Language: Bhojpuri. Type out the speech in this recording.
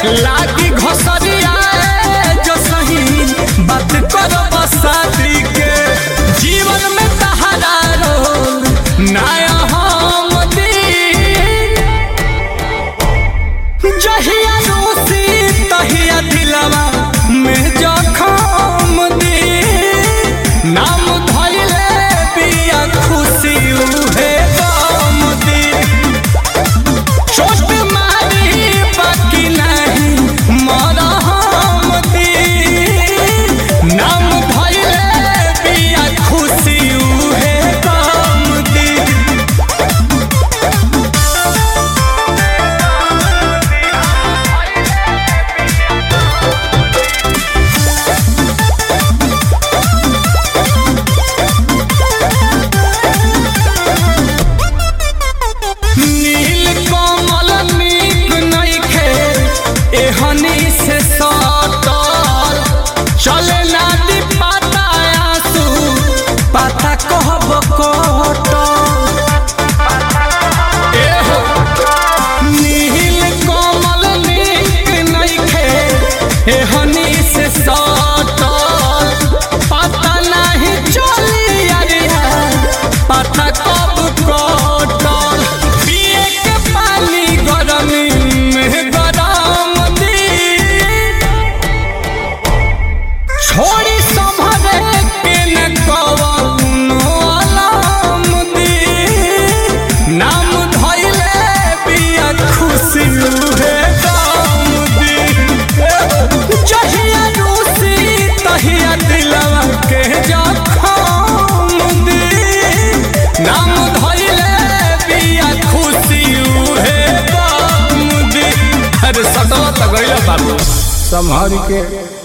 लागी घसरिया जो सही बात करो बसाती के जीवन में तहारा रोल नया हम दिन जहिया रूसी तहिया दिलवा में जखम दिन नाम धइले बिया खुशी उहे गम दिन चोट मारी बाकी नहीं मरहम दिन नाम धइले बिया खुशी उहे गम दिन नील कमल नीक नइखे एहनी से सटल चले ना दी पाता आंसू पाता कहब कटल एहो नील कमल नीक नइखे एहनी से सटल पता नहीं चली अरिया पता कब कटल पिए के पानी गरमी में गरम दिन छोड़ी संभरे के न कवनो अलम दिन नाम धइले बिया खुशी उहे गम दिन जहिया रूसी तहिया दिलवा के जखम दिन नाम धइले बिया खुशी उहे गम दिन अरे सटवा त गइल बाबू संभाल के